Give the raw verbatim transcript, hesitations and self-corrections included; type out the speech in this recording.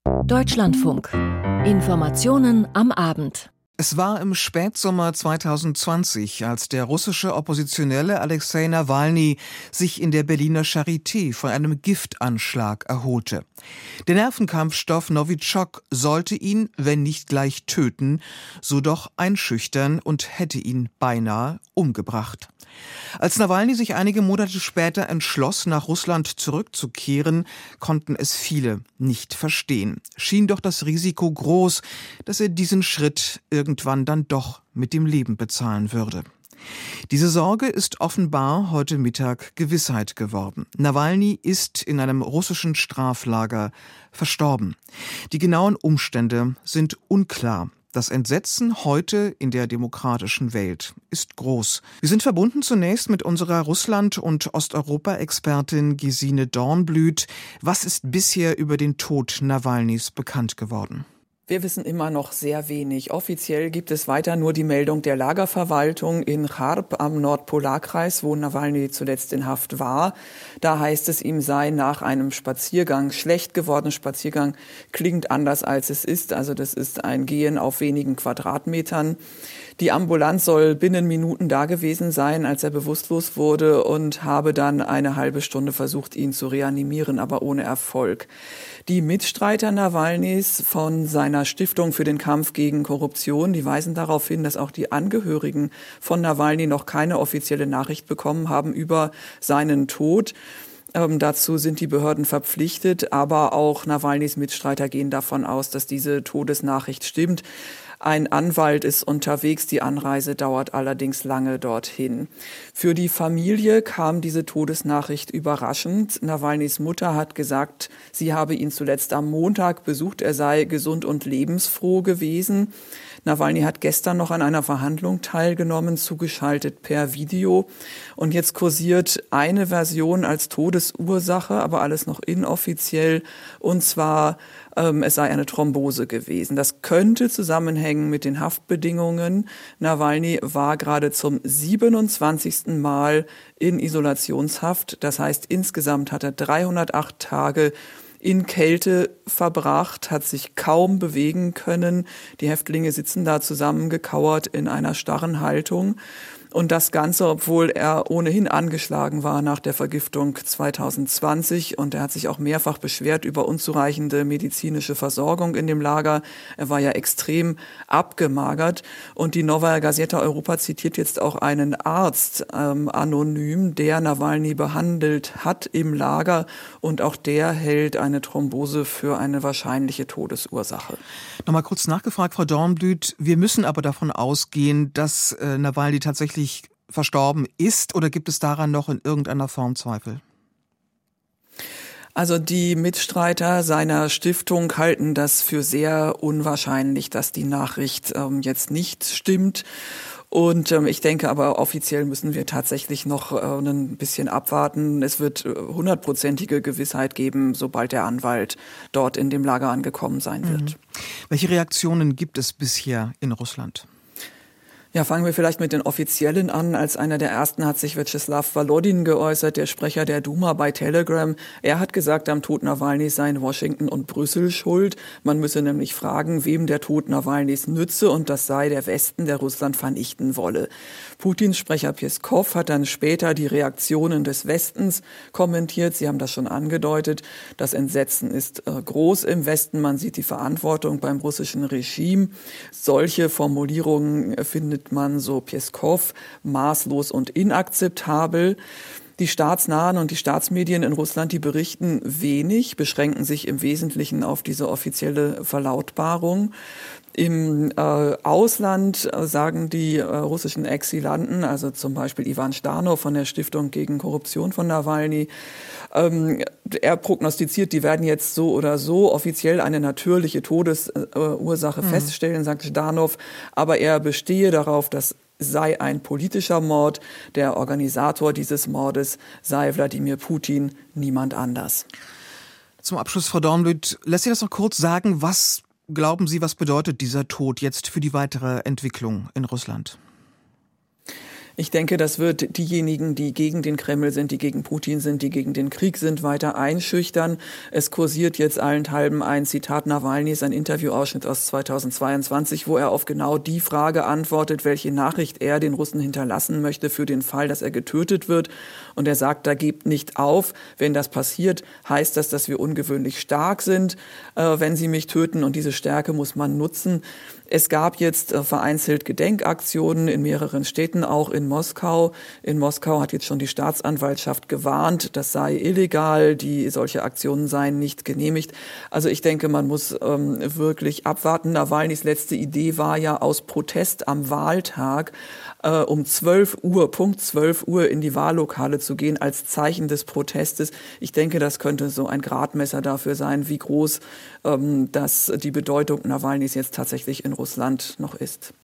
Deutschlandfunk. Informationen am Abend. Es war im Spätsommer zweitausendzwanzig, als der russische Oppositionelle Alexei Nawalny sich in der Berliner Charité von einem Giftanschlag erholte. Der Nervenkampfstoff Novichok sollte ihn, wenn nicht gleich töten, so doch einschüchtern und hätte ihn beinahe umgebracht. Als Nawalny sich einige Monate später entschloss, nach Russland zurückzukehren, konnten es viele nicht verstehen. Schien doch das Risiko groß, dass er diesen Schritt irgendwann dann doch mit dem Leben bezahlen würde. Diese Sorge ist offenbar heute Mittag Gewissheit geworden. Nawalny ist in einem russischen Straflager verstorben. Die genauen Umstände sind unklar. Das Entsetzen heute in der demokratischen Welt ist groß. Wir sind verbunden zunächst mit unserer Russland- und Osteuropa-Expertin Gesine Dornblüt. Was ist bisher über den Tod Nawalnys bekannt geworden? Wir wissen immer noch sehr wenig. Offiziell gibt es weiter nur die Meldung der Lagerverwaltung in Charb am Nordpolarkreis, wo Nawalny zuletzt in Haft war. Da heißt es, ihm sei nach einem Spaziergang schlecht geworden. Spaziergang klingt anders, als es ist. Also das ist ein Gehen auf wenigen Quadratmetern. Die Ambulanz soll binnen Minuten da gewesen sein, als er bewusstlos wurde, und habe dann eine halbe Stunde versucht, ihn zu reanimieren, aber ohne Erfolg. Die Mitstreiter Nawalnys von seiner Stiftung für den Kampf gegen Korruption, die weisen darauf hin, dass auch die Angehörigen von Nawalny noch keine offizielle Nachricht bekommen haben über seinen Tod. Ähm, dazu sind die Behörden verpflichtet, aber auch Nawalnys Mitstreiter gehen davon aus, dass diese Todesnachricht stimmt. Ein Anwalt ist unterwegs, die Anreise dauert allerdings lange dorthin. Für die Familie kam diese Todesnachricht überraschend. Nawalnys Mutter hat gesagt, sie habe ihn zuletzt am Montag besucht, er sei gesund und lebensfroh gewesen. Nawalny hat gestern noch an einer Verhandlung teilgenommen, zugeschaltet per Video. Und jetzt kursiert eine Version als Todesursache, aber alles noch inoffiziell, und zwar ähm, es sei eine Thrombose gewesen. Das könnte zusammenhängen mit den Haftbedingungen. Nawalny war gerade zum siebenundzwanzigsten Mal in Isolationshaft. Das heißt, insgesamt hat er dreihundertacht Tage in Kälte verbracht, hat sich kaum bewegen können. Die Häftlinge sitzen da zusammengekauert in einer starren Haltung. Und das Ganze, obwohl er ohnehin angeschlagen war nach der Vergiftung zweitausendzwanzig. Und er hat sich auch mehrfach beschwert über unzureichende medizinische Versorgung in dem Lager. Er war ja extrem abgemagert. Und die Novaya Gazeta Europa zitiert jetzt auch einen Arzt ähm, anonym, der Nawalny behandelt hat im Lager. Und auch der hält eine Thrombose für eine wahrscheinliche Todesursache. Nochmal kurz nachgefragt, Frau Dornblüt. Wir müssen aber davon ausgehen, dass äh, Nawalny tatsächlich verstorben ist, oder gibt es daran noch in irgendeiner Form Zweifel? Also die Mitstreiter seiner Stiftung halten das für sehr unwahrscheinlich, dass die Nachricht ähm, jetzt nicht stimmt. Und ähm, ich denke aber, offiziell müssen wir tatsächlich noch äh, ein bisschen abwarten. Es wird äh, hundertprozentige Gewissheit geben, sobald der Anwalt dort in dem Lager angekommen sein wird. Mhm. Welche Reaktionen gibt es bisher in Russland? Ja, fangen wir vielleicht mit den Offiziellen an. Als einer der ersten hat sich Vyacheslav Volodin geäußert, der Sprecher der Duma bei Telegram. Er hat gesagt, am Tod Nawalnys seien Washington und Brüssel schuld. Man müsse nämlich fragen, wem der Tod Nawalnys nütze, und das sei der Westen, der Russland vernichten wolle. Putins Sprecher Peskov hat dann später die Reaktionen des Westens kommentiert. Sie haben das schon angedeutet. Das Entsetzen ist äh, groß im Westen. Man sieht die Verantwortung beim russischen Regime. Solche Formulierungen äh, findet man, so Peskov, maßlos und inakzeptabel. Die staatsnahen und die Staatsmedien in Russland, die berichten wenig, beschränken sich im Wesentlichen auf diese offizielle Verlautbarung. Im äh, Ausland äh, sagen die äh, russischen Exilanten, also zum Beispiel Ivan Stanow von der Stiftung gegen Korruption von Nawalny, ähm, er prognostiziert, die werden jetzt so oder so offiziell eine natürliche Todesursache mhm. feststellen, sagt Stanow, aber er bestehe darauf, dass sei ein politischer Mord. Der Organisator dieses Mordes sei Wladimir Putin, niemand anders. Zum Abschluss, Frau Dornblüt, lässt sich das noch kurz sagen, was glauben Sie, was bedeutet dieser Tod jetzt für die weitere Entwicklung in Russland? Ich denke, das wird diejenigen, die gegen den Kreml sind, die gegen Putin sind, die gegen den Krieg sind, weiter einschüchtern. Es kursiert jetzt allenthalben ein Zitat Nawalnys, ein Interviewausschnitt aus zweitausendzweiundzwanzig, wo er auf genau die Frage antwortet, welche Nachricht er den Russen hinterlassen möchte für den Fall, dass er getötet wird. Und er sagt, da gebt nicht auf. Wenn das passiert, heißt das, dass wir ungewöhnlich stark sind, äh, wenn sie mich töten. Und diese Stärke muss man nutzen. Es gab jetzt äh, vereinzelt Gedenkaktionen in mehreren Städten, auch in Moskau. In Moskau hat jetzt schon die Staatsanwaltschaft gewarnt, das sei illegal, die solche Aktionen seien nicht genehmigt. Also ich denke, man muss ähm, wirklich abwarten. Nawalnys letzte Idee war ja aus Protest am Wahltag äh, um zwölf Uhr, Punkt zwölf Uhr in die Wahllokale zu gehen als Zeichen des Protestes. Ich denke, das könnte so ein Gradmesser dafür sein, wie groß ähm, das die Bedeutung Nawalnys jetzt tatsächlich in Russland noch ist.